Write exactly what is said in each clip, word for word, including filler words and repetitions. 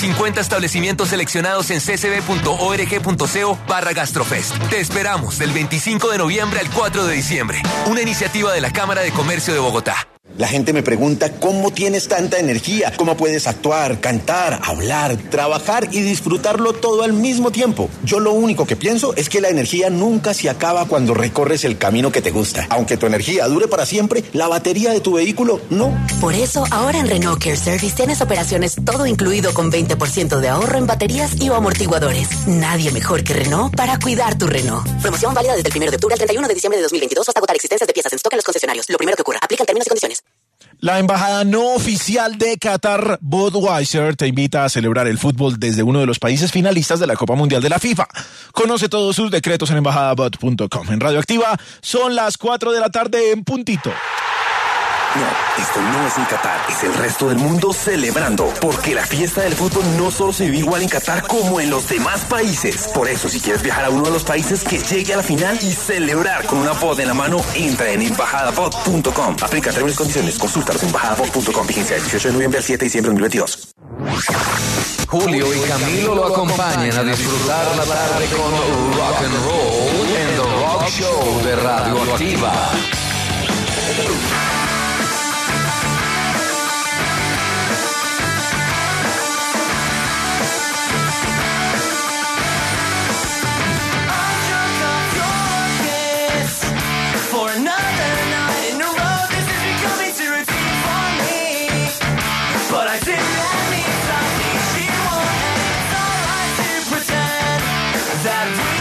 cincuenta establecimientos seleccionados en ccb.org.co barra Gastrofest. Te esperamos del veinticinco de noviembre al cuatro de diciembre. Una iniciativa de la Cámara de Comercio de Bogotá. La gente me pregunta cómo tienes tanta energía, cómo puedes actuar, cantar, hablar, trabajar y disfrutarlo todo al mismo tiempo. Yo lo único que pienso es que la energía nunca se acaba cuando recorres el camino que te gusta. Aunque tu energía dure para siempre, la batería de tu vehículo no. Por eso, ahora en Renault Care Service tienes operaciones todo incluido con veinte por ciento de ahorro en baterías y o amortiguadores. Nadie mejor que Renault para cuidar tu Renault. Promoción válida desde el primero de octubre al treinta y uno de diciembre de dos mil veintidós hasta agotar existencias de piezas en stock en los concesionarios. Lo primero que ocurra. Aplican términos y condiciones. La embajada no oficial de Qatar, Budweiser, te invita a celebrar el fútbol desde uno de los países finalistas de la Copa Mundial de la FIFA. Conoce todos sus decretos en embajadabud punto com. En Radioactiva son las cuatro de la tarde en puntito. No, esto no es en Qatar, es el resto del mundo celebrando, porque la fiesta del fútbol no solo se vive igual en Qatar como en los demás países. Por eso, si quieres viajar a uno de los países que llegue a la final y celebrar con una pod en la mano, entra en embajadabud punto com. Aplica términos y condiciones, consúltalos en embajadabud punto com. Vigencia del dieciocho de noviembre al siete de diciembre de dos mil veintidós. Julio y Camilo lo acompañan a disfrutar la tarde con Rock and Roll en The Rock Show de Radioactiva.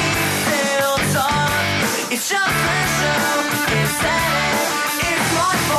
It's just a show, it's sad, it's my fault.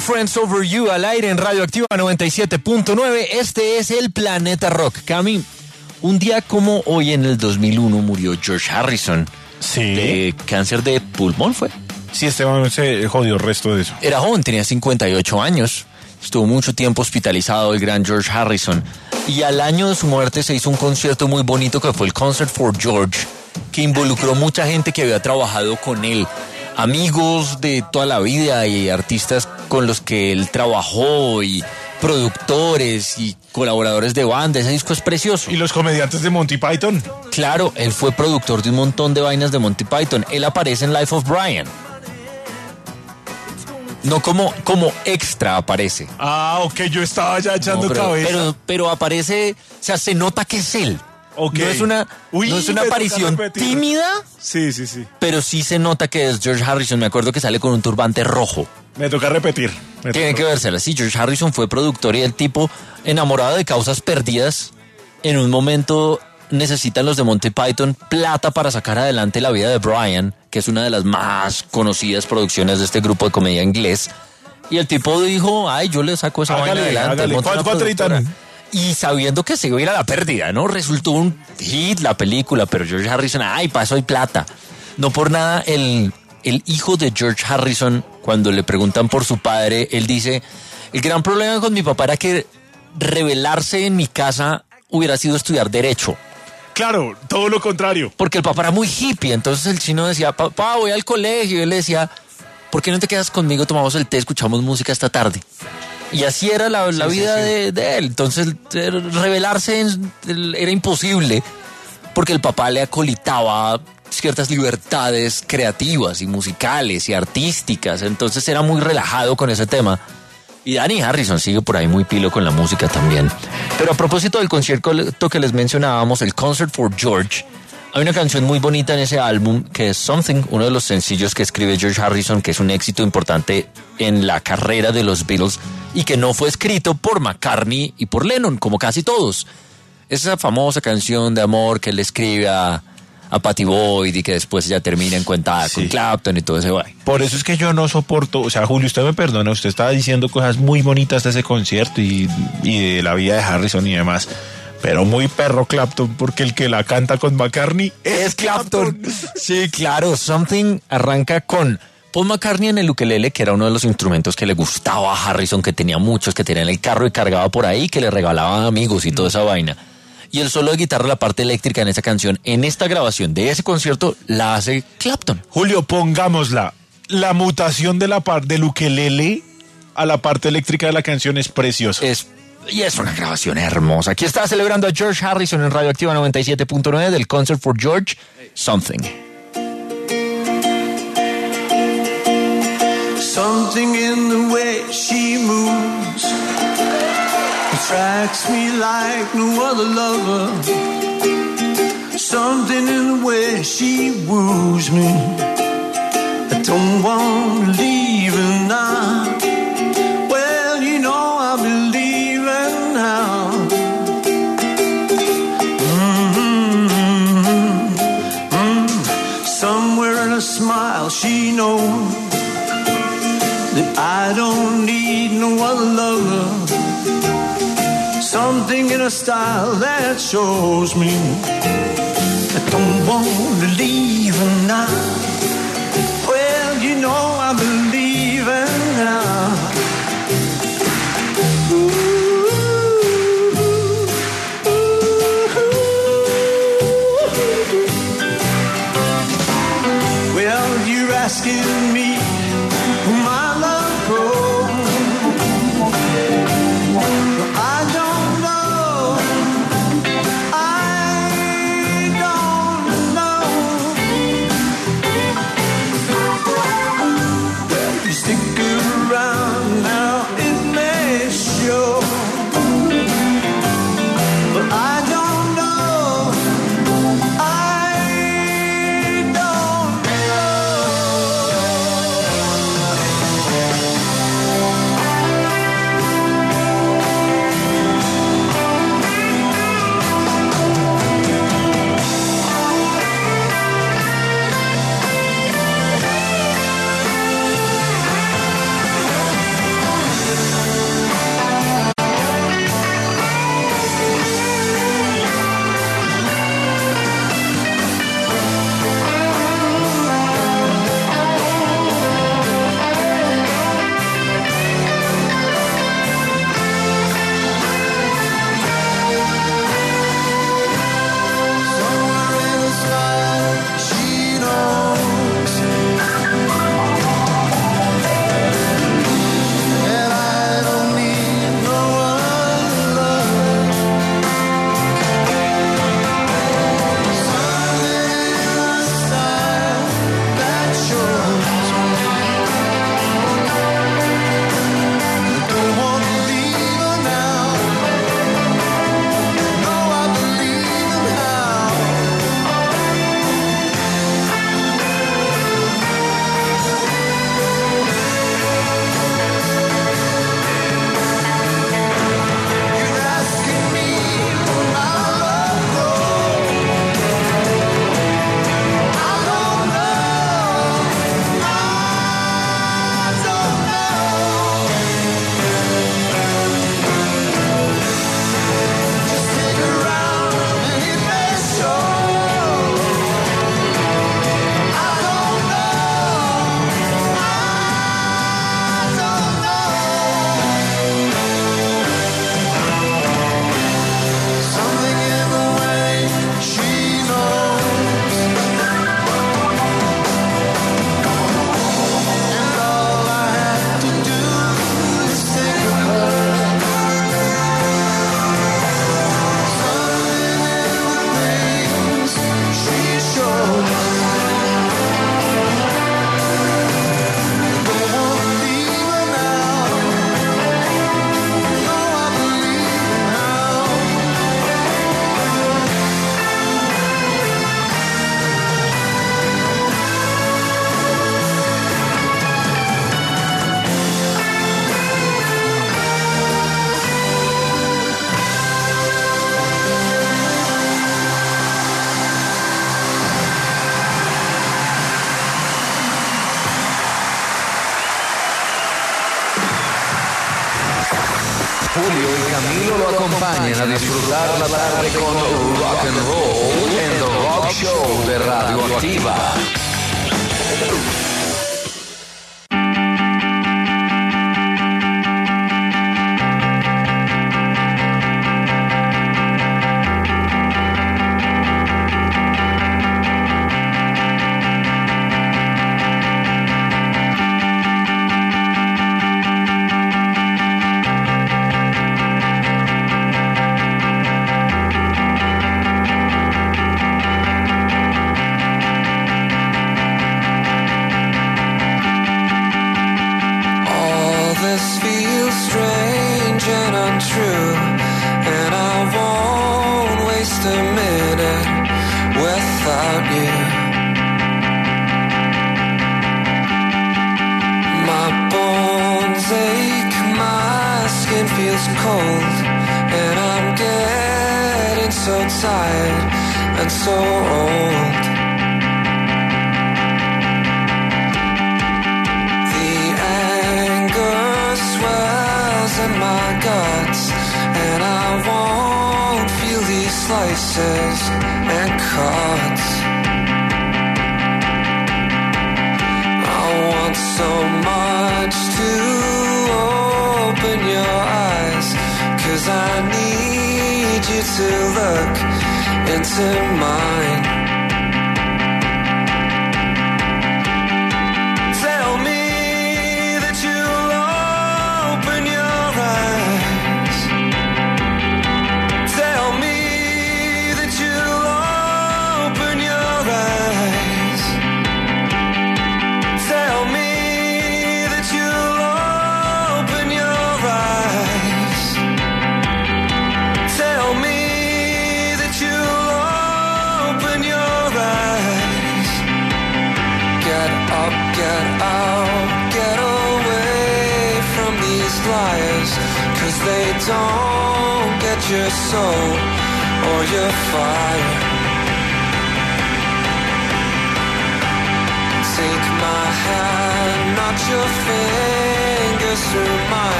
Friends Over You al aire en Radioactiva noventa y siete punto nueve. Este es el Planeta Rock. Cami, un día como hoy en el dos mil uno murió George Harrison. Sí. De cáncer de pulmón, ¿fue? Sí, Esteban se jodió el resto de eso. Era joven, tenía cincuenta y ocho años. Estuvo mucho tiempo hospitalizado el gran George Harrison. Y al año de su muerte se hizo un concierto muy bonito que fue el Concert for George, que involucró mucha gente que había trabajado con él. Amigos de toda la vida y artistas con los que él trabajó y productores y colaboradores de banda. Ese disco es precioso. ¿Y los comediantes de Monty Python? Claro, él fue productor de un montón de vainas de Monty Python. Él aparece en Life of Brian. No como, como extra aparece. Ah, ok, yo estaba ya echando No, pero, cabeza. Pero, pero aparece, o sea, se nota que es él. Okay. No es una, Uy, no es una me toca aparición repetir. tímida, Sí, sí, sí. pero sí se nota que es George Harrison. Me acuerdo que sale con un turbante rojo. Me toca repetir. Me Tiene toca. que vérsela. Sí, George Harrison fue productor y el tipo enamorado de causas perdidas. En un momento necesitan los de Monty Python plata para sacar adelante la vida de Brian, que es una de las más conocidas producciones de este grupo de comedia inglés. Y el tipo dijo, ay, yo le saco esa Hágale, vaina adelante. hágale. monto una ¿Cuánto productora. tritan? Y sabiendo que se iba a ir a la pérdida, ¿no? Resultó un hit la película, pero George Harrison, ay, pasó y plata. No por nada, el, el hijo de George Harrison, cuando le preguntan por su padre, él dice, el gran problema con mi papá era que rebelarse en mi casa hubiera sido estudiar Derecho. Claro, todo lo contrario. Porque el papá era muy hippie, entonces el chino decía, papá, voy al colegio, y él le decía, ¿por qué no te quedas conmigo, tomamos el té, escuchamos música esta tarde? Y así era la, la sí, vida sí, sí. De, de él. Entonces, rebelarse en, era imposible porque el papá le acolitaba ciertas libertades creativas y musicales y artísticas. Entonces era muy relajado con ese tema. Y Danny Harrison sigue por ahí muy pilo con la música también. Pero a propósito del concierto que les mencionábamos, el Concert for George, hay una canción muy bonita en ese álbum que es Something, uno de los sencillos que escribe George Harrison, que es un éxito importante en la carrera de los Beatles y que no fue escrito por McCartney y por Lennon, como casi todos. Esa famosa canción de amor que él escribe a, a Pattie Boyd y que después ya termina en cuentada Sí. con Clapton y todo ese guay. Por eso es que yo no soporto, o sea, Julio, usted me perdona, usted estaba diciendo cosas muy bonitas de ese concierto y, y de la vida de Harrison y demás, pero muy perro Clapton, porque el que la canta con McCartney es Clapton. Sí, claro, Something arranca con Paul McCartney en el ukelele, que era uno de los instrumentos que le gustaba a Harrison, que tenía muchos, que tenía en el carro y cargaba por ahí, que le regalaban amigos y toda esa vaina. Y el solo de guitarra, la parte eléctrica en esa canción, en esta grabación de ese concierto, la hace Clapton. Julio, pongámosla. La mutación de la parte del ukelele a la parte eléctrica de la canción es preciosa. Es, y es una grabación hermosa. Aquí está celebrando a George Harrison en Radioactiva noventa y siete punto nueve del Concert for George, Something. Something in the way she moves attracts me like no other lover. Something in the way she woos me. I don't want to leave her now. Well, you know I'll be leaving now. Mm-hmm. Mm-hmm. Somewhere in a smile she knows that I don't need no other lover. Something in a style that shows me I don't want to leave her now. Well, you know I believe her now. Ooh, ooh. Well, you're asking me my love goes. I don't know. I don't know. Julio y Camilo lo acompañan a disfrutar la tarde con rock and roll en The Rock Show de Radioactiva.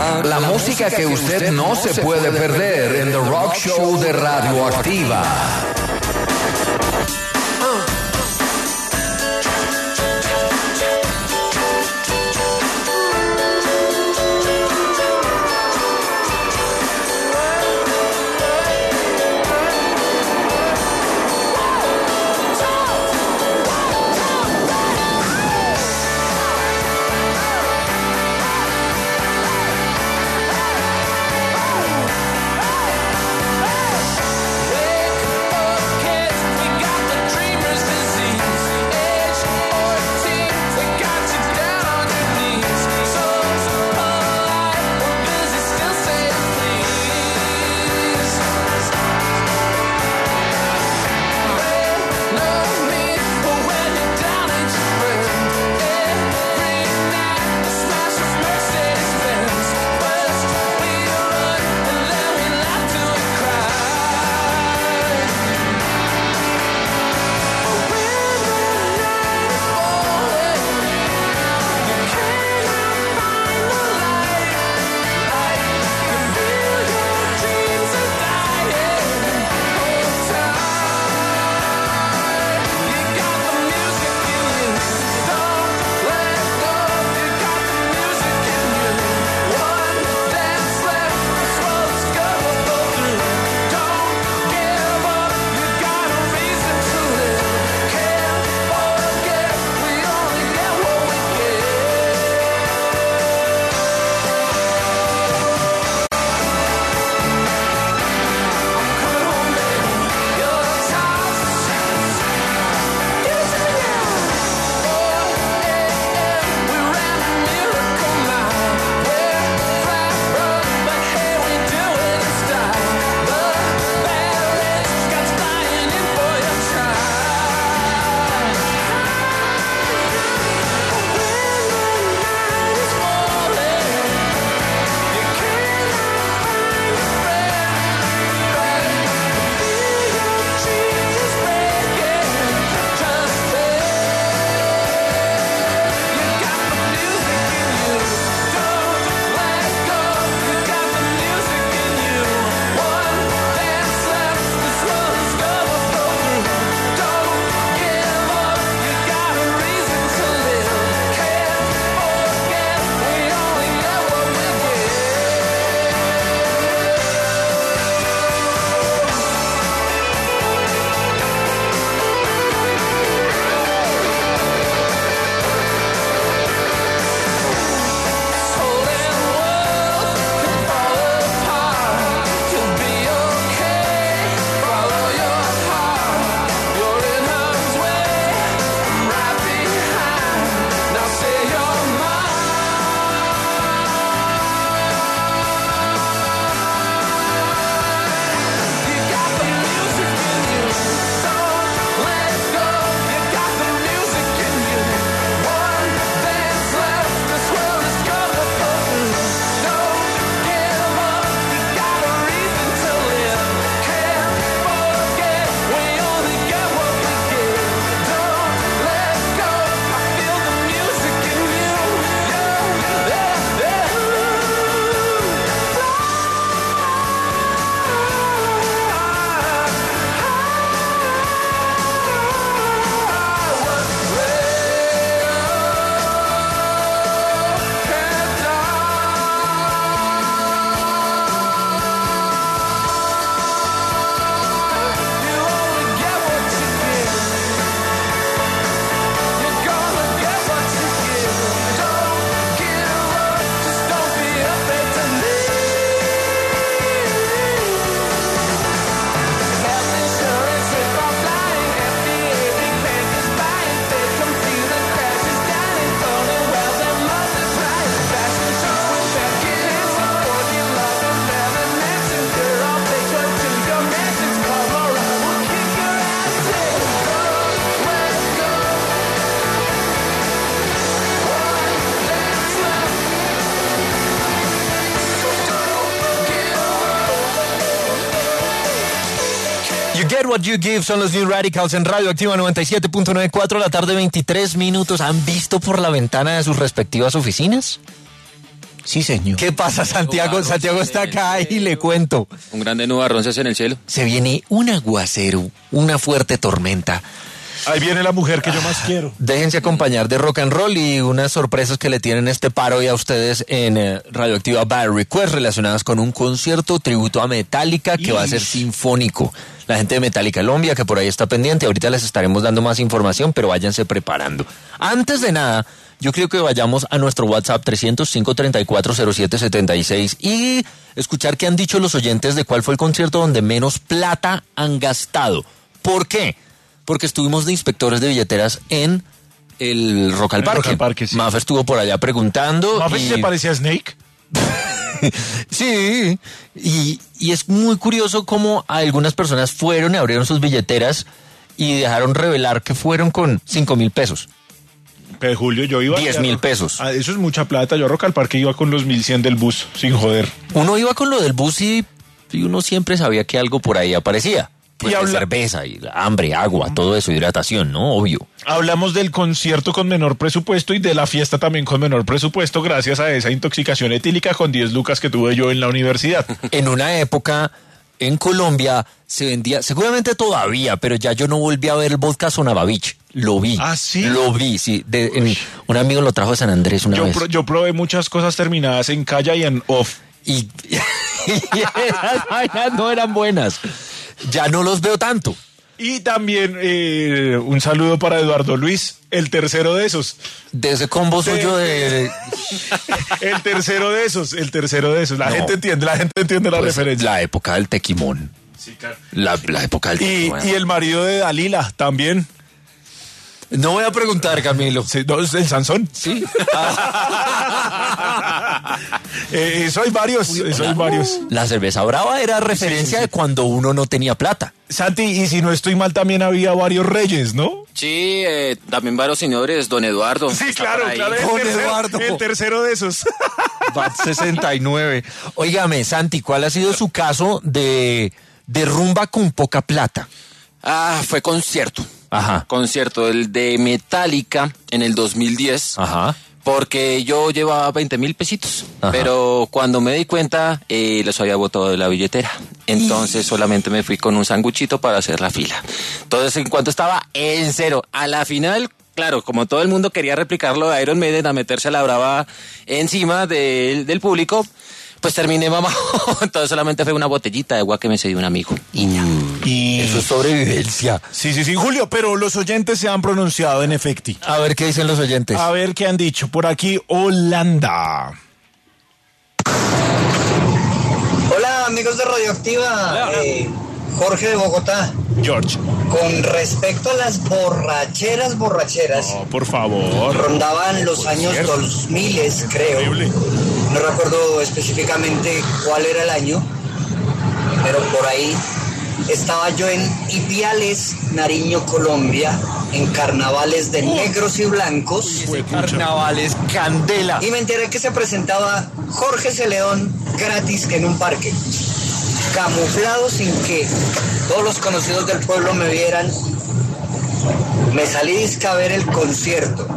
La música que usted no se puede perder en The Rock Show de Radioactiva. Get What You Give son los New Radicals en Radioactiva noventa y siete punto noventa y cuatro, la tarde, veintitrés minutos. ¿Han visto por la ventana de sus respectivas oficinas? Sí, señor. ¿Qué pasa, Santiago? Santiago está acá y le cuento. Un grande nubarrón se hace en el cielo. Se viene un aguacero, una fuerte tormenta. Ahí viene la mujer que yo más quiero. Déjense acompañar de rock and roll y unas sorpresas que le tienen este paro y a ustedes en eh, Radioactiva Bad Request relacionadas con un concierto tributo a Metallica que Ish. va a ser sinfónico. La gente de Metallica Colombia que por ahí está pendiente, ahorita les estaremos dando más información, pero váyanse preparando. Antes de nada, yo creo que vayamos a nuestro WhatsApp trescientos cinco, treinta y cuatro, cero siete setenta y seis y escuchar qué han dicho los oyentes de cuál fue el concierto donde menos plata han gastado. ¿Por qué? Porque estuvimos de inspectores de billeteras en el Rock al Parque. Rock al Parque, sí. Mafe estuvo por allá preguntando. ¿Mafe y... se parecía a Snake? Sí, y, y es muy curioso cómo algunas personas fueron y abrieron sus billeteras y dejaron revelar que fueron con cinco mil pesos. Pero Julio, yo iba... diez mil pesos. Ah, eso es mucha plata. Yo a Rock al Parque iba con los mil cien del bus, sin joder. Uno iba con lo del bus y, y uno siempre sabía que algo por ahí aparecía. Pues y habla... cerveza, y hambre, agua, todo eso, hidratación, ¿no? Obvio. Hablamos del concierto con menor presupuesto y de la fiesta también con menor presupuesto gracias a esa intoxicación etílica con diez lucas que tuve yo en la universidad. En una época, en Colombia, se vendía, seguramente todavía, pero ya yo no volví a ver el vodka Sonabavich. Lo vi. ¿Ah, sí? Lo vi, sí. De, en, un amigo lo trajo de San Andrés una yo vez. Pro, yo probé muchas cosas terminadas en calla y en off. Y, y esas vainas no eran buenas. Ya no los veo tanto. Y también eh, un saludo para Eduardo Luis, el tercero de esos. De ese combo de, suyo de... El tercero de esos, el tercero de esos. La no, gente entiende, la gente entiende la pues referencia. La época del tequimón. Sí, claro. La, la época del tequimón. Y, y el marido de Dalila también. No voy a preguntar, Camilo. Sí, no, ¿el Sansón? Sí. eh, eso hay varios, eso hay varios. La cerveza brava era referencia sí, sí, sí. de cuando uno no tenía plata. Santi, y si no estoy mal, también había varios reyes, ¿no? Sí, eh, también varios señores, don Eduardo. Sí, claro, claro. El don tercero, Eduardo. El tercero de esos. Bat sesenta y nueve. Óigame, Santi, ¿cuál ha sido su caso de, de rumba con poca plata? Ah, fue concierto. Ajá. Concierto, el de Metallica en el dos mil diez. Ajá. Porque yo llevaba veinte mil pesitos. Ajá. Pero cuando me di cuenta, eh, los había botado de la billetera. Entonces y... solamente me fui con un sanguchito para hacer la fila. Entonces, en cuanto estaba en cero, a la final, claro, como todo el mundo quería replicarlo de Iron Maiden, a meterse a la brava encima de, del público, pues terminé mamado. Entonces solamente fue una botellita de agua que me cedió un amigo. Y ya. Y eso es sobrevivencia. Sí, sí, sí, Julio, pero los oyentes se han pronunciado en efecto. A ver qué dicen los oyentes. A ver qué han dicho. Por aquí, Holanda. Hola, amigos de Radioactiva. Hola, hola. Eh, Jorge de Bogotá. George. Con respecto a las borracheras, borracheras. No, por favor. Rondaban los por años cierto. dos mil, creo. Increíble. No recuerdo específicamente cuál era el año, pero por ahí estaba yo en Ipiales, Nariño, Colombia, en carnavales de negros y blancos. Uy, carnavales, candela. Y me enteré que se presentaba Jorge Celedón gratis que en un parque, camuflado sin que todos los conocidos del pueblo me vieran. Me salí disque a ver el concierto.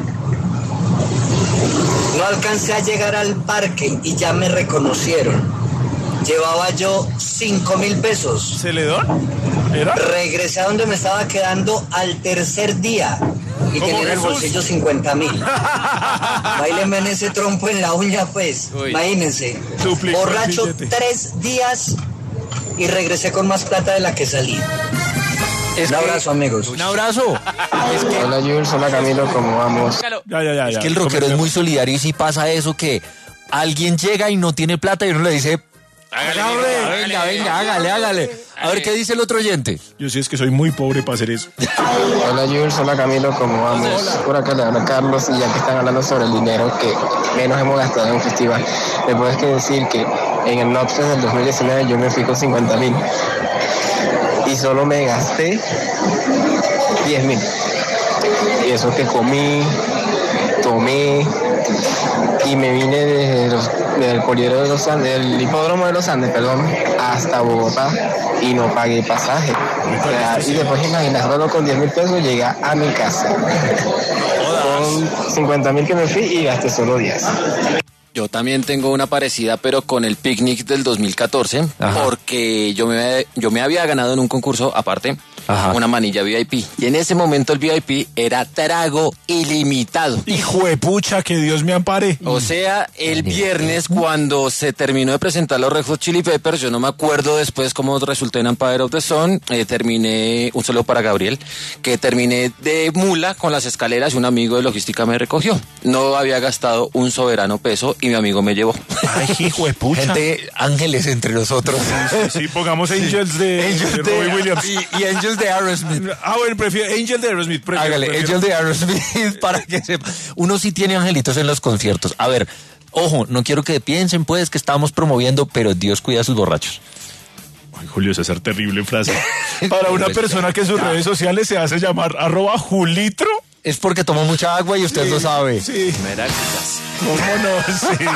No alcancé a llegar al parque y ya me reconocieron. Llevaba yo cinco mil pesos. ¿Celedón? ¿Era? Regresé a donde me estaba quedando al tercer día y tenía en el bolsillo cincuenta mil. Báileme en ese trompo en la uña, pues. Uy. Imagínense. Duplicó borracho tres días y regresé con más plata de la que salí. Es un abrazo, amigos. Un abrazo. Es que... Hola, Jules. Hola, Camilo. ¿Cómo vamos? Ya, ya, ya, es que el rockero es muy solidario y si pasa eso que alguien llega y no tiene plata y uno le dice... Hágale, hágale, venga, venga, hágale, hágale. A ver qué dice el otro oyente. Yo sí es que soy muy pobre para hacer eso. Hola, Jules. Hola, Camilo. ¿Cómo vamos? Por acá le habla Carlos y ya que están hablando sobre el dinero que menos hemos gastado en un festival, me puedes que decir que en el Nopfest del dos mil diecinueve yo me fui con cincuenta mil. Y solo me gasté diez mil. Y eso que comí, tomé y me vine desde los, del poliedro de los Andes, del hipódromo de los Andes, perdón, hasta Bogotá y no pagué pasaje. O sea, y después imaginándolo con diez mil pesos llegué a mi casa. Con cincuenta mil que me fui y gasté solo diez. Yo también tengo una parecida, pero con el picnic del dos mil catorce, Ajá. porque yo me, yo me había ganado en un concurso, aparte, Ajá. una manilla V I P. Y en ese momento el V I P era trago ilimitado. Hijo de pucha, que Dios me ampare. O sea, el viernes cuando se terminó de presentar los Red Hot Chili Peppers, yo no me acuerdo después cómo resulté en Empire of the Sun, eh, terminé, un saludo para Gabriel, que terminé de mula con las escaleras y un amigo de logística me recogió. No había gastado un soberano peso y mi amigo me llevó. Ay, hijo de pucha. Gente, ángeles entre nosotros. Sí, sí, pongamos Angels sí. de, Angels de, de Robbie Williams. Y, y Angels de Aerosmith. Ah, bueno, prefiero Angel de Aerosmith. Prefiero, Hágale, prefiero. Angel de Aerosmith para que sepa. Uno sí tiene angelitos en los conciertos. A ver, ojo, no quiero que piensen pues que estamos promoviendo, pero Dios cuida a sus borrachos. Ay, Julio César, terrible frase. Para una persona que en sus redes sociales se hace llamar arroba Julitro. Es porque tomó mucha agua y usted sí, lo sabe. Sí. Meracas. ¿Cómo no? Sí.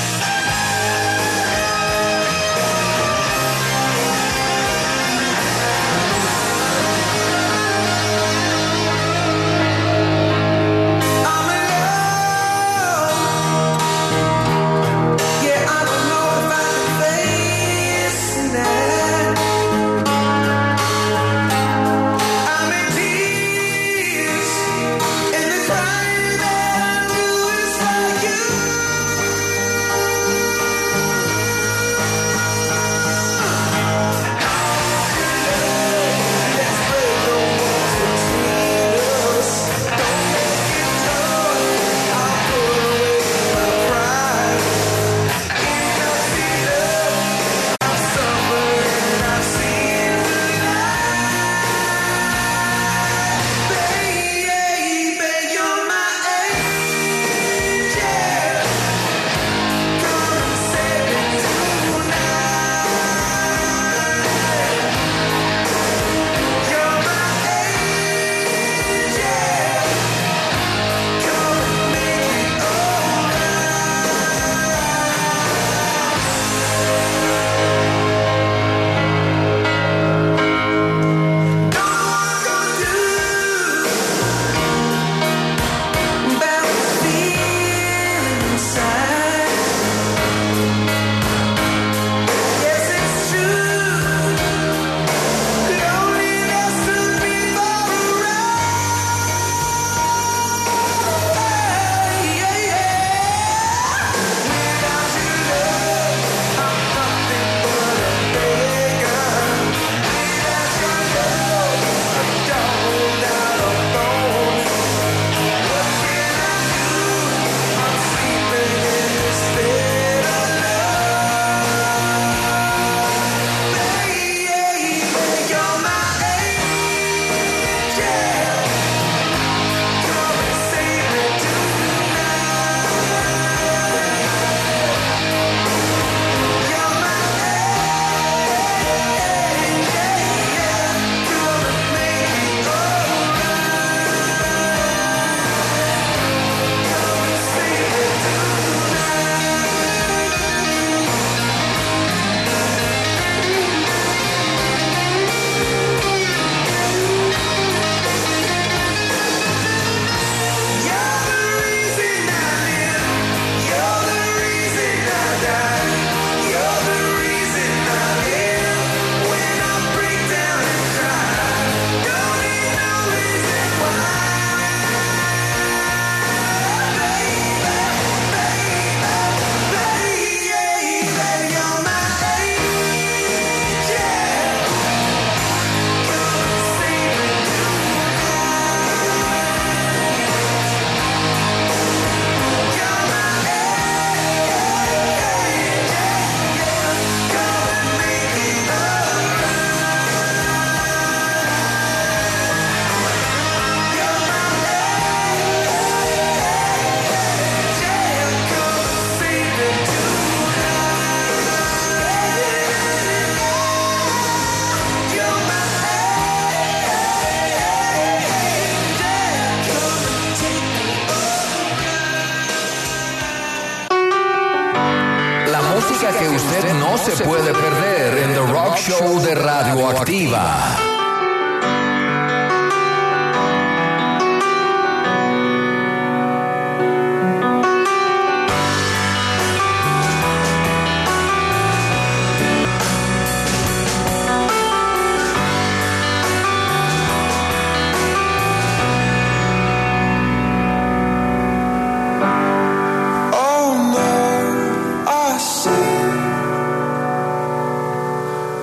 Que usted no se puede perder en The Rock Show de Radioactiva.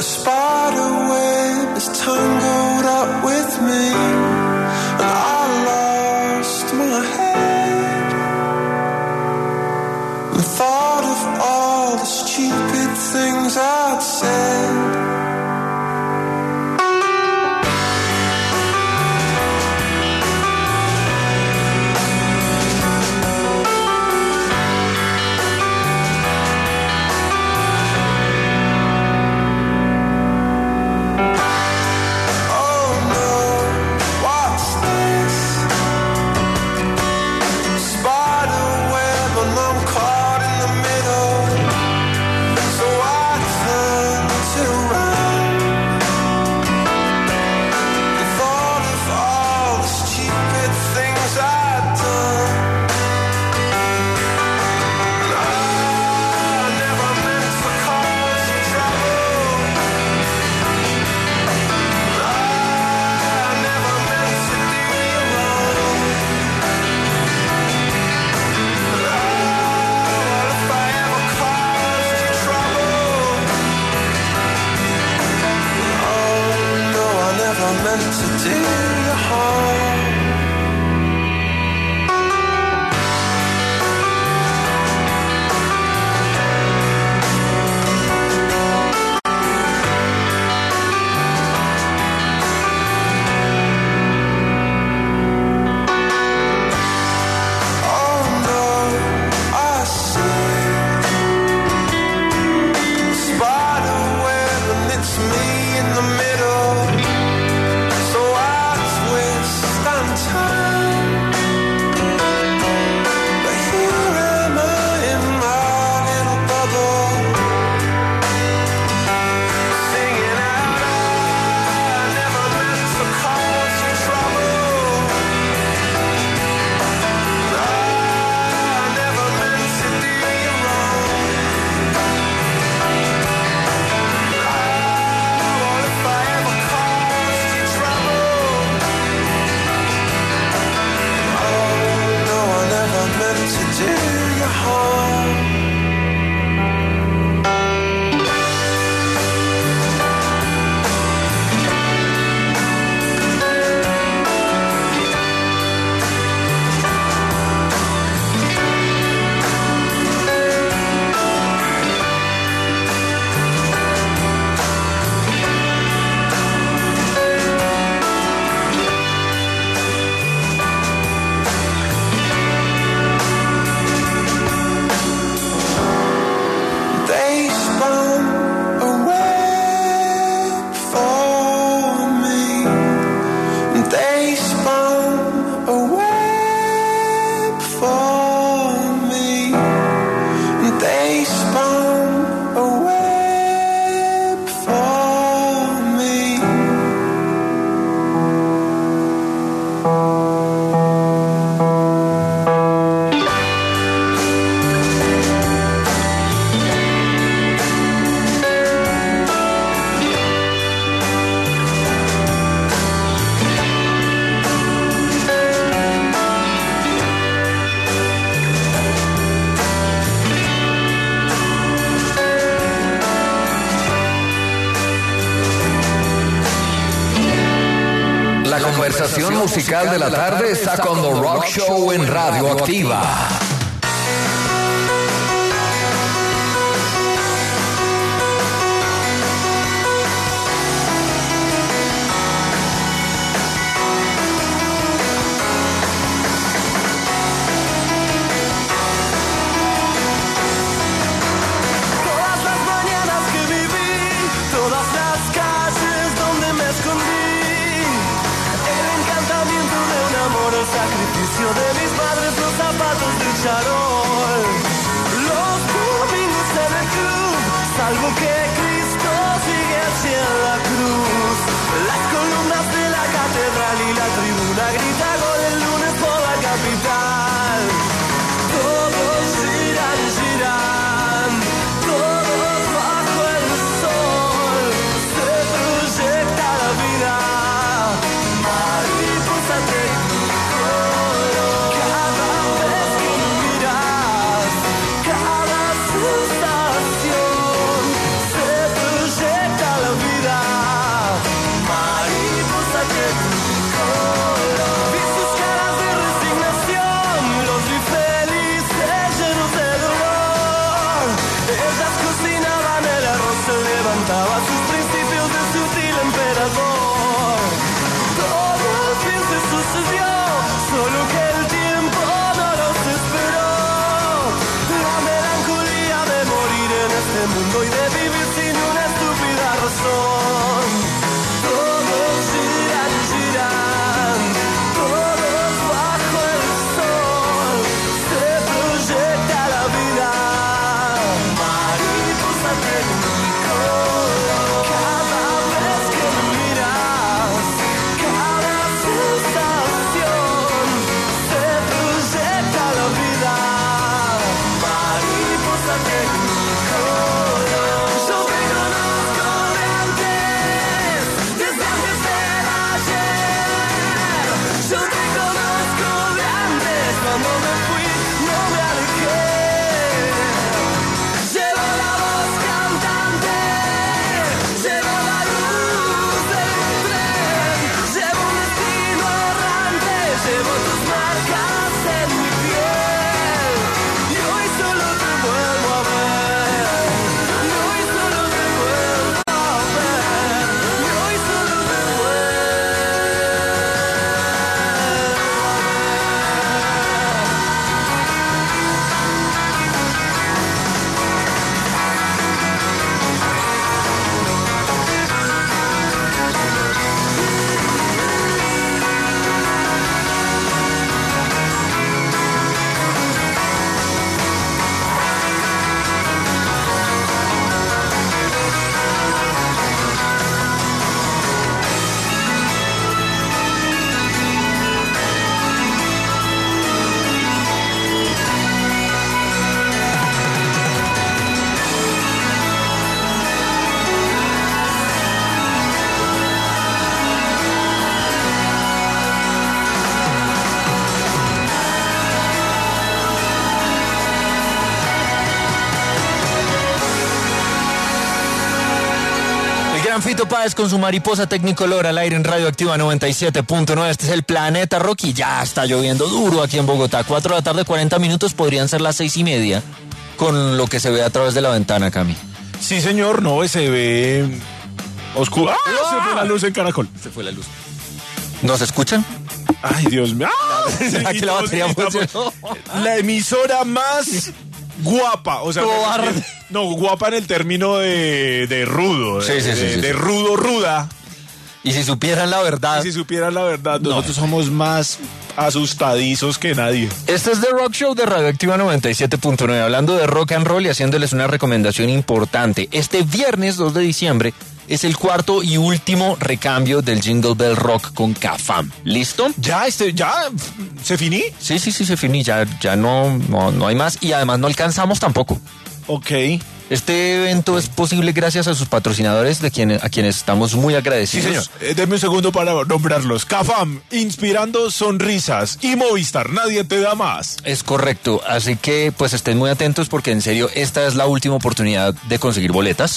spider web is tangled up with me, and I lost my head and thought of all the stupid things I'd said. Conversación musical de la tarde está con The Rock Show en Radio Activa. Sacrificio de mis padres, los zapatos de charol, los domingos en el club, salvo que Cristo sigue hacia la cruz, las columnas de la catedral y la tribuna grita gol el lunes por la capital. Todos giran, giran, todos bajo el sol, se proyecta la vida, mariposa te cada vez que me miras. contaba sus principios de sutil emperador. Todo al fin se sucedió, solo que el tiempo no los esperó. La melancolía de morir en este mundo y de vivir sin una estúpida razón. Todos giran, giran, todos bajo el sol. Se proyecta la vida, mariposa tecnicolor. Cada vez que miras, cada sensación, se proyecta la vida, mariposa tecnicolor. Yo te conozco de antes, desde antes del ayer. Yo te conozco de antes, cuando me fui no me alejé. Llevo la voz cantante, llevo la luz del tren, llevo un destino errante, llevo tus marcas en mi piel. Y hoy solo te vuelvo a ver, y hoy solo te vuelvo a ver, y hoy solo te vuelvo a ver. El gran Fito Páez con su mariposa tecnicolor al aire en Radioactiva noventa y siete punto nueve. Este es el Planeta Rock y ya está lloviendo duro aquí en Bogotá. Cuatro de la tarde, cuarenta minutos, podrían ser las seis y media con lo que se ve a través de la ventana, Cami. Sí, señor, no, se ve oscuro. ¡Ah! Se fue la luz en Caracol. Se fue la luz. ¿Nos escuchan? Ay, Dios mío. ¡Ah! ¿Será que la batería funcionó? La emisora más guapa, o sea, Cobarde. me- no, guapa en el término de, de rudo, Sí, sí, de, sí, sí, de sí. rudo, ruda. Y si supieran la verdad. Y si supieran la verdad, nosotros somos más asustadizos que nadie. Este es The Rock Show de Radioactiva noventa y siete punto nueve, hablando de rock and roll y haciéndoles una recomendación importante. Este viernes dos de diciembre es el cuarto y último recambio del Jingle Bell Rock con Cafam. ¿Listo? Ya, este, ya, ¿se finí? Sí, sí, sí, se finí. Ya, ya no, no, no hay más y además no alcanzamos tampoco. Ok. Este evento es posible gracias a sus patrocinadores, de quienes, a quienes estamos muy Sí, agradecidos. señor. Eh, denme un segundo para nombrarlos. Cafam, inspirando sonrisas. Y Movistar, nadie te da más. Es correcto, así que pues estén muy atentos porque en serio esta es la última oportunidad de conseguir boletas.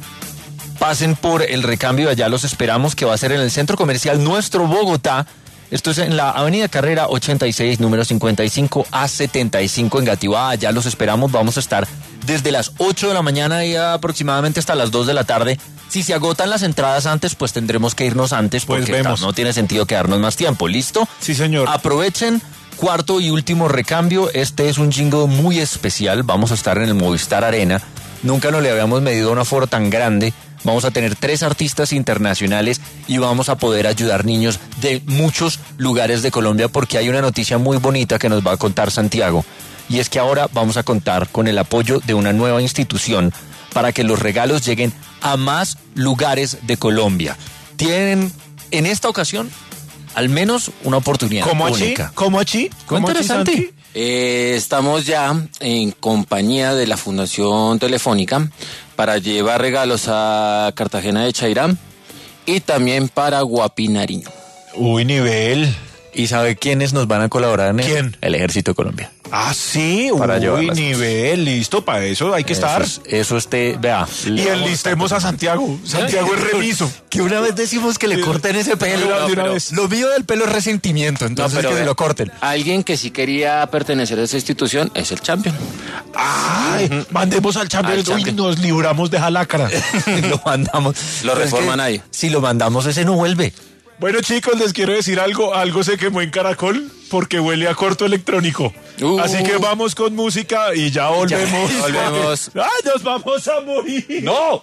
Pasen por el recambio, allá los esperamos, que va a ser en el Centro Comercial Nuestro Bogotá. Esto es en la Avenida Carrera ochenta y seis, número cincuenta y cinco a setenta y cinco en Gativá. Allá los esperamos, vamos a estar desde las ocho de la mañana y aproximadamente hasta las dos de la tarde. Si se agotan las entradas antes, pues tendremos que irnos antes Pues porque vemos. no tiene sentido quedarnos más tiempo. ¿Listo? Sí, señor. Aprovechen, cuarto y último recambio. Este es un jingle muy especial. Vamos a estar en el Movistar Arena. Nunca nos le habíamos medido un aforo tan grande. Vamos a tener tres artistas internacionales y vamos a poder ayudar niños de muchos lugares de Colombia porque hay una noticia muy bonita que nos va a contar Santiago. Y es que ahora vamos a contar con el apoyo de una nueva institución para que los regalos lleguen a más lugares de Colombia. Tienen en esta ocasión al menos una oportunidad ¿Cómo allí? única. ¿Cómo allí? Muy ¿Cómo allí, interesante. Santi? Eh, estamos ya en compañía de la Fundación Telefónica para llevar regalos a Cartagena de Chairá y también para Guapinariño. Uy, nivel. ¿Y sabe quiénes nos van a colaborar en ¿Quién? esto? El Ejército de Colombia. Ah, sí, para uy, llevarlas. nivel, listo, para eso hay que Eso estar. es- Eso esté, vea. Y enlistemos a Santiago. Santiago es remiso. Que una vez decimos que le Sí. corten ese pelo. De una- No, de una pero vez. Lo mío del pelo es resentimiento, entonces pero que se vea, lo corten. Alguien que sí quería pertenecer a esa institución es el Champion. Ay, mandemos al Champions. Al Uy, Champions. nos libramos de Jalacra. Lo mandamos. Lo Pero es reforman que ahí. Si lo mandamos, ese no vuelve. Bueno, chicos, les quiero decir algo. Algo se quemó en Caracol porque huele a corto electrónico. Uh. Así que vamos con música y ya volvemos. Ya volvemos. ¡Ay, nos vamos a morir! ¡No!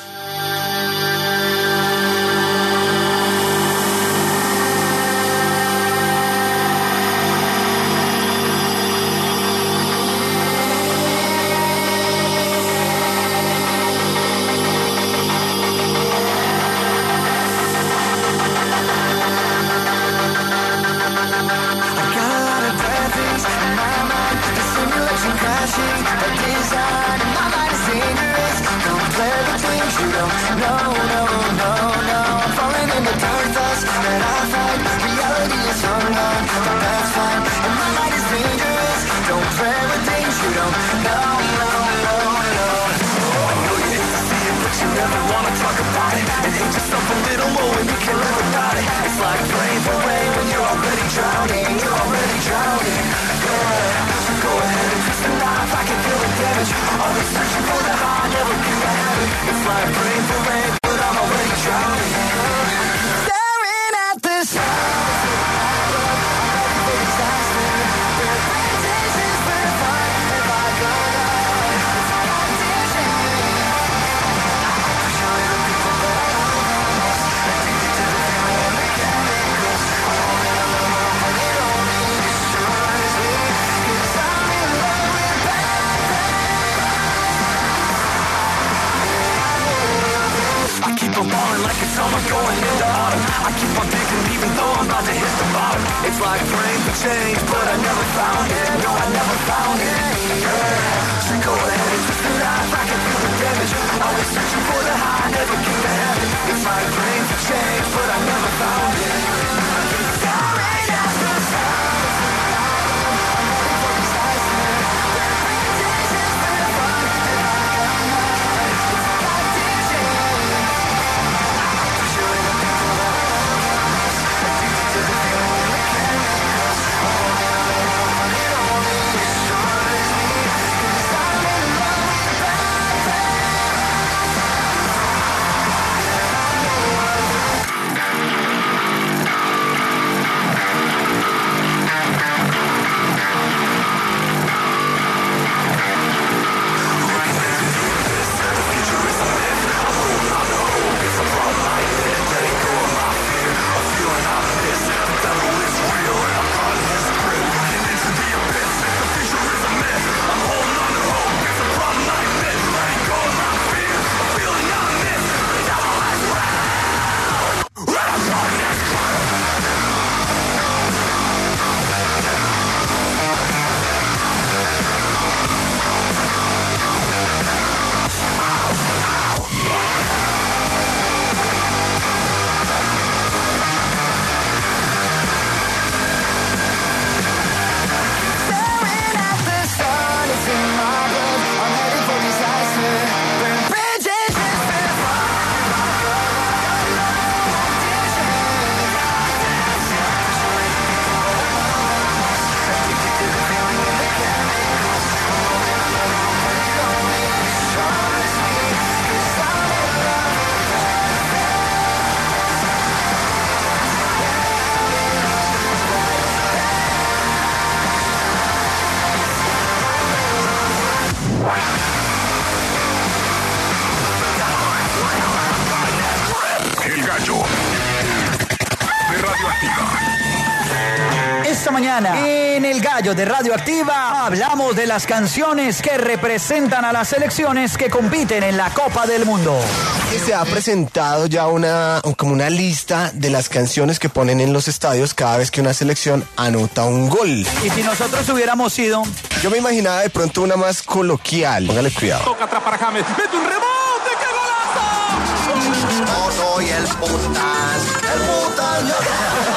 Esta mañana en El Gallo de Radioactiva hablamos de las canciones que representan a las selecciones que compiten en la Copa del Mundo. Se ha presentado ya una como una lista de las canciones que ponen en los estadios cada vez que una selección anota un gol. Y si nosotros hubiéramos sido... Yo me imaginaba de pronto una más coloquial. Póngale cuidado. Toca atrás para James. Mete un rebote. ¡Qué golazo! No soy el putas. El putas.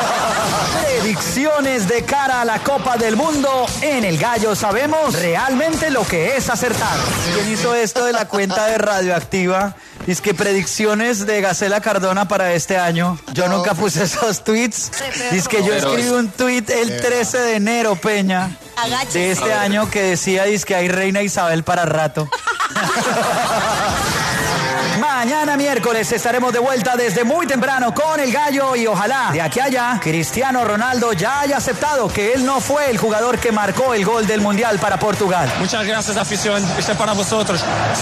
Predicciones de cara a la Copa del Mundo. En El Gallo sabemos realmente lo que es acertar. ¿Quién hizo esto de la cuenta de Radioactiva? Dice que predicciones de Gacela Cardona para este año. Yo nunca puse esos tweets. Dice que yo Pero escribí es- un tweet el trece de enero, Peña, de este año que decía, dice que hay reina Isabel para rato. Mañana miércoles estaremos de vuelta desde muy temprano con El Gallo y ojalá de aquí a allá Cristiano Ronaldo ya haya aceptado que él no fue el jugador que marcó el gol del Mundial para Portugal. Muchas gracias, afición. Este es para vosotros.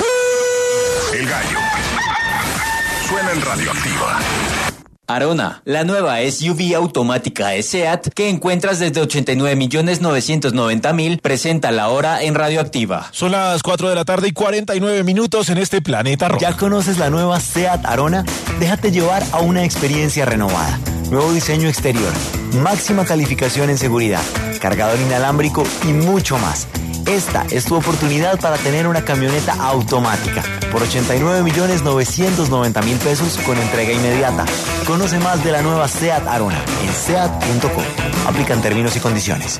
El Gallo. Suena en Radioactiva. Arona, la nueva S U V automática de SEAT que encuentras desde ochenta y nueve millones novecientos noventa mil, presenta la hora en Radioactiva. Son las cuatro de la tarde y cuarenta y nueve minutos en este planeta rojo. ¿Ya conoces la nueva SEAT Arona? Déjate llevar a una experiencia renovada. Nuevo diseño exterior, máxima calificación en seguridad, cargador inalámbrico y mucho más. Esta es tu oportunidad para tener una camioneta automática por ochenta y nueve millones novecientos noventa mil pesos con entrega inmediata. Conoce más de la nueva SEAT Arona en seat punto com. Aplican términos y condiciones.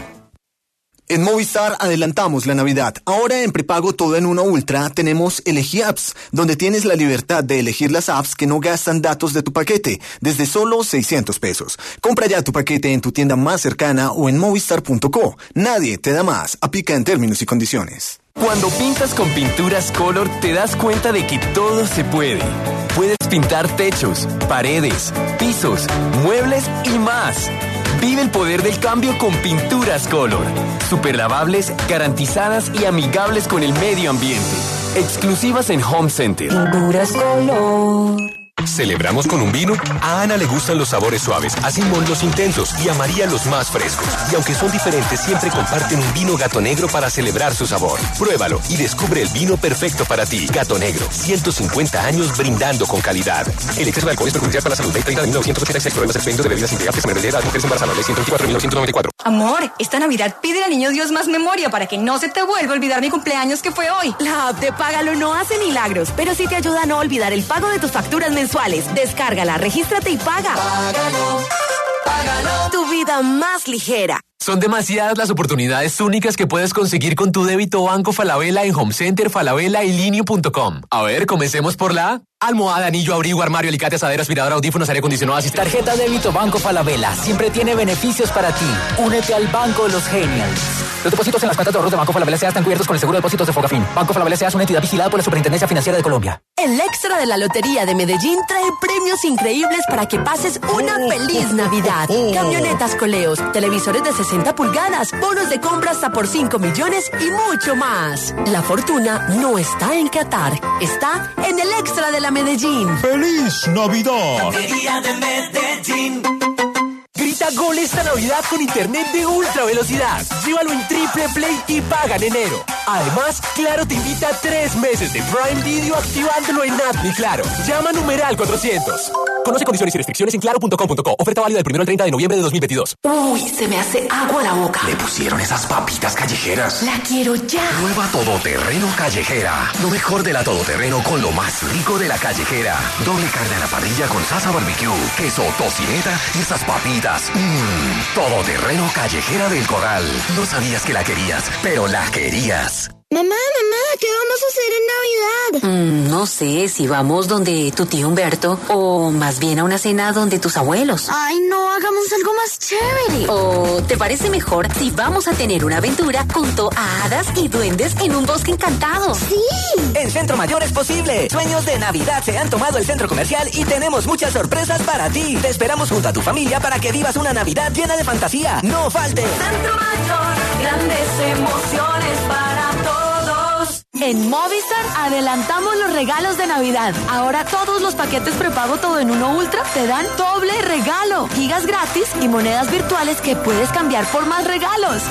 En Movistar adelantamos la Navidad. Ahora en prepago todo en uno Ultra tenemos Elegí Apps, donde tienes la libertad de elegir las apps que no gastan datos de tu paquete, desde solo seiscientos pesos. Compra ya tu paquete en tu tienda más cercana o en movistar punto co. Nadie te da más. Aplica en términos y condiciones. Cuando pintas con pinturas Color, te das cuenta de que todo se puede. Puedes pintar techos, paredes, pisos, muebles y más. Vive el poder del cambio con Pinturas Color. Superlavables, garantizadas y amigables con el medio ambiente. Exclusivas en Home Center. Pinturas Color. ¿Celebramos con un vino? A Ana le gustan los sabores suaves, a Simón los intensos y a María los más frescos. Y aunque son diferentes, siempre comparten un vino Gato Negro para celebrar su sabor. Pruébalo y descubre el vino perfecto para ti. Gato Negro, ciento cincuenta años brindando con calidad. El exceso de alcohol es perjudicial para la salud. treinta de mil novecientos ochenta y seis. Problemas expendios de bebidas embriagantes, menores de edad, mujeres embarazadas. ciento veinticuatro mil novecientos noventa y cuatro. Amor, esta Navidad pide al niño Dios más memoria para que no se te vuelva a olvidar mi cumpleaños que fue hoy. La app de Págalo no hace milagros, pero sí te ayuda a no olvidar el pago de tus facturas mensuales. Descárgala, regístrate y paga. Págalo, págalo. Tu vida más ligera. Son demasiadas las oportunidades únicas que puedes conseguir con tu débito Banco Falabella en Home Center, Falabella y Linio punto com. A ver, comencemos por la A. Almohada, anillo, abrigo, armario, alicate, asadero, aspirador, audífonos, aire acondicionado, asistente. Tarjeta débito Banco Falabella siempre tiene beneficios para ti. Únete al Banco Los Genials. Los depósitos en las cuentas de ahorros de Banco Falabella S A están cubiertos con el seguro de depósitos de Fogafín. Banco Falabella S A es una entidad vigilada por la Superintendencia Financiera de Colombia. El extra de la Lotería de Medellín trae premios increíbles para que pases una feliz Navidad. Camionetas Coleos, televisores de sesenta pulgadas, bonos de compra hasta por cinco millones y mucho más. La fortuna no está en Qatar, está en el extra de la Medellín. ¡Feliz Navidad! Lotería de Medellín. Grita gol esta Navidad con internet de ultra velocidad. Llévalo en Triple Play y paga en enero. Además, Claro te invita a tres meses de Prime Video activándolo en App Mi Claro. Llama numeral cuatrocientos. Conoce condiciones y restricciones en claro punto com punto co. Oferta válida del primero al treinta de noviembre de dos mil veintidós. Uy, se me hace agua la boca. Le pusieron esas papitas callejeras. La quiero ya. Nueva Todoterreno Callejera. Lo mejor de la Todoterreno con lo más rico de la callejera. Doble carne a la parrilla con salsa barbecue, queso, tocineta y esas papitas. Mmm, Todoterreno Callejera del Corral. No sabías que la querías, pero la querías. Mamá, mamá, ¿qué vamos a hacer en Navidad? Mm, no sé, si vamos donde tu tío Humberto o más bien a una cena donde tus abuelos. Ay, no, hagamos algo más chévere. ¿O te parece mejor si vamos a tener una aventura junto a hadas y duendes en un bosque encantado? ¡Sí! En Centro Mayor es posible. Sueños de Navidad se han tomado el centro comercial y tenemos muchas sorpresas para ti. Te esperamos junto a tu familia para que vivas una Navidad llena de fantasía. ¡No faltes! Centro Mayor, grandes emociones para todos. En Movistar adelantamos los regalos de Navidad. Ahora todos los paquetes prepago todo en uno Ultra te dan doble regalo. Gigas gratis y monedas virtuales que puedes cambiar por más regalos.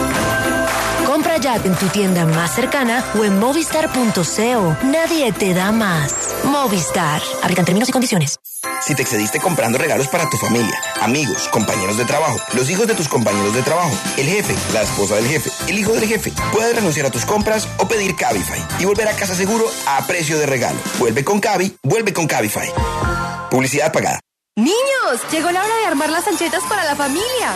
Compra ya en tu tienda más cercana o en movistar punto co. Nadie te da más. Movistar. Aplican términos y condiciones. Si te excediste comprando regalos para tu familia, amigos, compañeros de trabajo, los hijos de tus compañeros de trabajo, el jefe, la esposa del jefe, el hijo del jefe, puedes renunciar a tus compras o pedir Cabify y volver a casa seguro a precio de regalo. Vuelve con Cabi, vuelve con Cabify. Publicidad pagada. Niños, llegó la hora de armar las salchichas para la familia.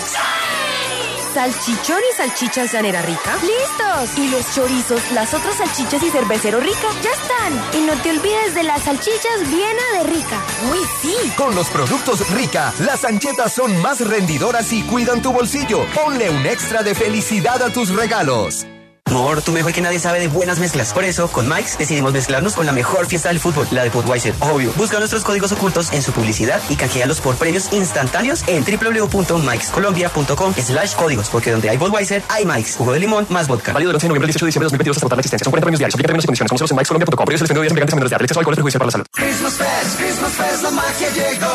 ¿Salchichón y salchichas llanera rica? ¡Listos! Y los chorizos, las otras salchichas y cervecero rica, ya están. Y no te olvides de las salchichas Viena de Rica. ¡Uy, sí! Con los productos Rica, las anchetas son más rendidoras y cuidan tu bolsillo. Ponle un extra de felicidad a tus regalos. Amor, tú mejor que nadie sabe de buenas mezclas. Por eso, con Mike's decidimos mezclarnos con la mejor fiesta del fútbol, la de Budweiser. Obvio. Busca nuestros códigos ocultos en su publicidad y canjealos por premios instantáneos en w w w punto mikes colombia punto com slash códigos, porque donde hay Budweiser, hay Mike's. Jugo de limón más vodka. Válido del once de noviembre al dieciocho de diciembre de dos mil veintidós hasta agotar la existencia. Son cuarenta premios diarios. Aplica términos y condiciones. Conócelos en mikes colombia punto com. Precios el expendio de días embriagantes a menores de edad. El exceso de alcohol es perjudicial para la salud. Christmas Fest, Christmas Fest, la magia llegó.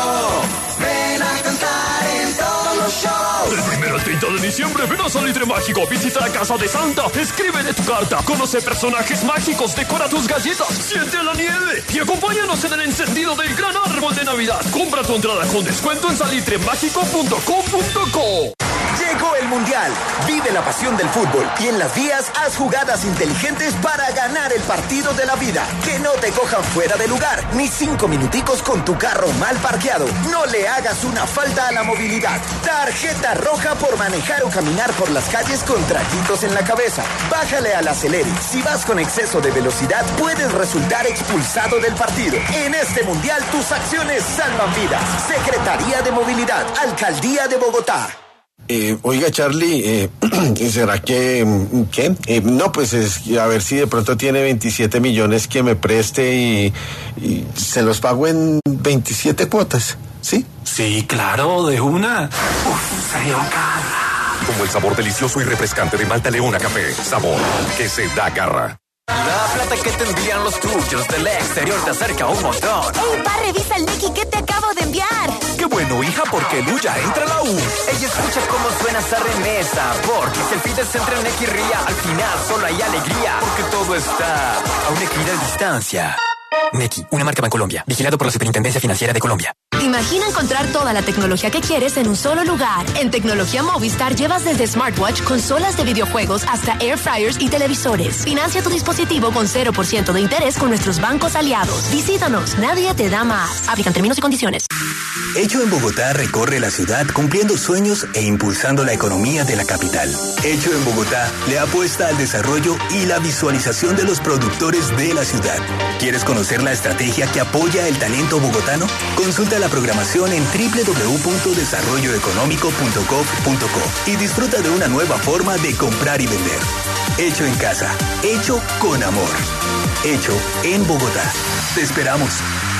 Ven a cantar en todos los shows. Del primero al treinta de diciembre, ven a Salitre Mágico, visita la casa de Santa, escríbele tu carta, conoce personajes mágicos, decora tus galletas, siente la nieve y acompáñanos en el encendido del gran árbol de Navidad. Compra tu entrada con descuento en salitre mágico punto com punto co. Llegó el Mundial. Vive la pasión del fútbol y en las vías haz jugadas inteligentes para ganar el partido de la vida. Que no te cojan fuera de lugar, ni cinco minuticos con tu carro mal parqueado. No le hagas una falta a la movilidad. Tarjeta roja por manejar o caminar por las calles con trajitos en la cabeza. Bájale al acelere. Si vas con exceso de velocidad, puedes resultar expulsado del partido. En este Mundial, tus acciones salvan vidas. Secretaría de Movilidad, Alcaldía de Bogotá. Eh, oiga, Charlie, eh, ¿será que, qué? Eh, no, pues es, a ver si de pronto tiene veintisiete millones que me preste y, y se los pago en veintisiete cuotas, ¿sí? Sí, claro, de una. Uf, se dio garra. Como el sabor delicioso y refrescante de Malta Leona Café. Sabor que se da garra. La plata que te envían los tuyos del exterior te acerca un montón. ¡Ey, pa, revisa el Neki que te acabo de enviar! ¡Qué bueno, hija, porque Luya entra a la U! Ella escucha cómo suena esa remesa, porque si el Fides entra en Neki ría, al final solo hay alegría, porque todo está a una equidad distancia. Neki, una marca Bancolombia, vigilado por la Superintendencia Financiera de Colombia. Imagina encontrar toda la tecnología que quieres en un solo lugar. En Tecnología Movistar llevas desde smartwatch, consolas de videojuegos hasta air fryers y televisores. Financia tu dispositivo con cero por ciento de interés con nuestros bancos aliados. Visítanos, nadie te da más. Aplican términos y condiciones. Hecho en Bogotá recorre la ciudad cumpliendo sueños e impulsando la economía de la capital. Hecho en Bogotá le apuesta al desarrollo y la visualización de los productores de la ciudad. ¿Quieres conocer la estrategia que apoya el talento bogotano? Consulta la programación en w w w punto desarrollo económico punto gov punto co y disfruta de una nueva forma de comprar y vender. Hecho en casa, hecho con amor. Hecho en Bogotá. Te esperamos.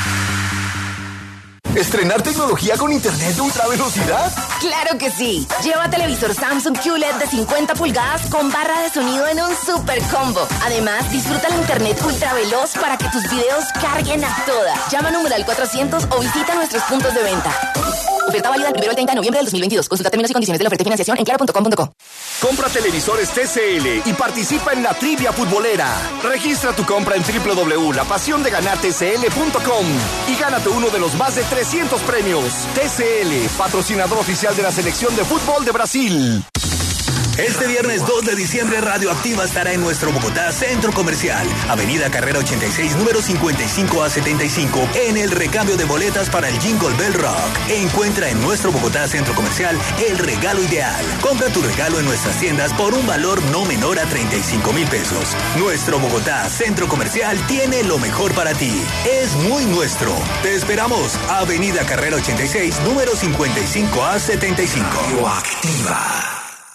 ¿Estrenar tecnología con internet de ultra velocidad? ¡Claro que sí! Lleva televisor Samsung Q L E D de cincuenta pulgadas con barra de sonido en un super combo. Además, disfruta el internet ultra veloz para que tus videos carguen a toda. Llama a numeral cuatrocientos o visita nuestros puntos de venta. Oferta válida del primero al treinta de noviembre del dos mil veintidós. Consulta términos y condiciones de la oferta y financiación en claro punto com punto co. Compra televisores T C L y participa en la trivia futbolera. Registra tu compra en w w w punto la pasión de ganar t c l punto com y gánate uno de los más de trescientos premios. T C L, patrocinador oficial de la Selección de Fútbol de Brasil. Este viernes dos de diciembre, Radioactiva estará en nuestro Bogotá Centro Comercial, Avenida Carrera ochenta y seis, número cincuenta y cinco a setenta y cinco, en el recambio de boletas para el Jingle Bell Rock. Encuentra en nuestro Bogotá Centro Comercial el regalo ideal. Compra tu regalo en nuestras tiendas por un valor no menor a treinta y cinco mil pesos. Nuestro Bogotá Centro Comercial tiene lo mejor para ti. Es muy nuestro. Te esperamos. Avenida Carrera ochenta y seis, número cincuenta y cinco a setenta y cinco. Radioactiva.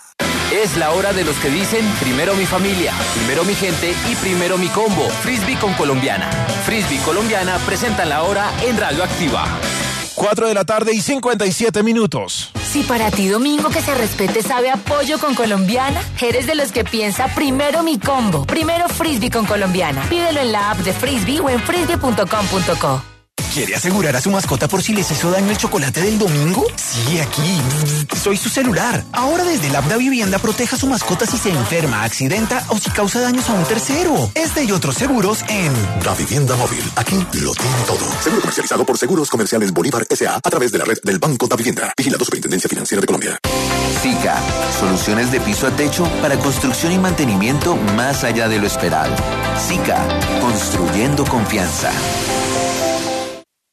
Es la hora de los que dicen primero mi familia, primero mi gente y primero mi combo. Frisbee con Colombiana. Frisbee Colombiana presentan la hora en Radioactiva. Cuatro de la tarde y cincuenta y siete minutos. Si para ti domingo que se respete sabe a pollo con Colombiana, eres de los que piensa primero mi combo. Primero Frisbee con Colombiana. Pídelo en la app de Frisbee o en frisbee punto com punto co. ¿Quiere asegurar a su mascota por si les hizo daño el chocolate del domingo? Sí, aquí. Soy su celular. Ahora desde el app Da Vivienda proteja a su mascota si se enferma, accidenta o si causa daños a un tercero. Este y otros seguros en Da Vivienda Móvil. Aquí lo tiene todo. Seguro comercializado por Seguros Comerciales Bolívar S A a través de la red del Banco Da Vivienda. Vigilado Superintendencia Financiera de Colombia. SICA, soluciones de piso a techo para construcción y mantenimiento más allá de lo esperado. SICA, construyendo confianza.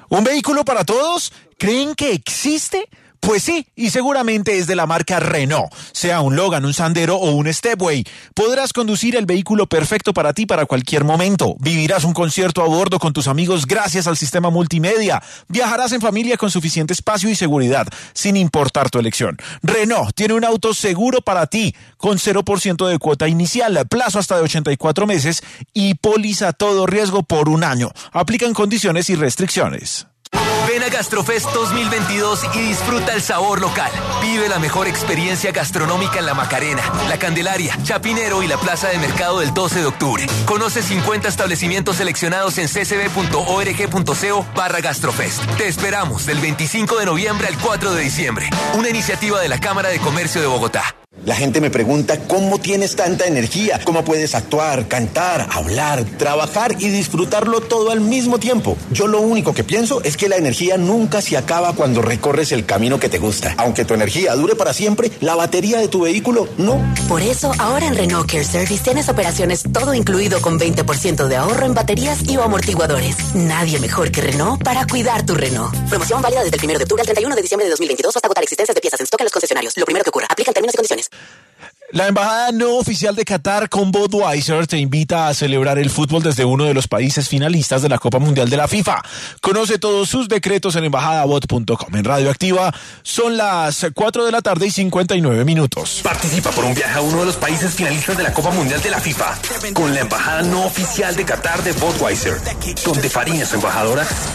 ¿Un vehículo para todos? ¿Creen que existe? Pues sí, y seguramente es de la marca Renault, sea un Logan, un Sandero o un Stepway. Podrás conducir el vehículo perfecto para ti para cualquier momento. Vivirás un concierto a bordo con tus amigos gracias al sistema multimedia. Viajarás en familia con suficiente espacio y seguridad, sin importar tu elección. Renault tiene un auto seguro para ti, con cero por ciento de cuota inicial, plazo hasta de ochenta y cuatro meses y póliza todo riesgo por un año. Aplican condiciones y restricciones. Ven a Gastrofest dos mil veintidós y disfruta el sabor local. Vive la mejor experiencia gastronómica en La Macarena, La Candelaria, Chapinero y la Plaza de Mercado del doce de octubre. Conoce cincuenta establecimientos seleccionados en ccb.org.co barra Gastrofest. Te esperamos del veinticinco de noviembre al cuatro de diciembre. Una iniciativa de la Cámara de Comercio de Bogotá. La gente me pregunta cómo tienes tanta energía, cómo puedes actuar, cantar, hablar, trabajar y disfrutarlo todo al mismo tiempo. Yo lo único que pienso es que la energía nunca se acaba cuando recorres el camino que te gusta. Aunque tu energía dure para siempre, la batería de tu vehículo no. Por eso, ahora en Renault Care Service tienes operaciones todo incluido con veinte por ciento de ahorro en baterías y o amortiguadores. Nadie mejor que Renault para cuidar tu Renault. Promoción válida desde el primero de octubre al treinta y uno de diciembre de dos mil veintidós hasta agotar existencias de piezas en stock en los concesionarios. Lo primero que ocurra. Aplican términos y condiciones. La embajada no oficial de Qatar con Budweiser te invita a celebrar el fútbol desde uno de los países finalistas de la Copa Mundial de la FIFA. Conoce todos sus decretos en embajadabot punto com. En Radio Activa son las cuatro de la tarde y cincuenta y nueve minutos. Participa por un viaje a uno de los países finalistas de la Copa Mundial de la FIFA con la embajada no oficial de Qatar de Budweiser, donde Farina, su embajadora,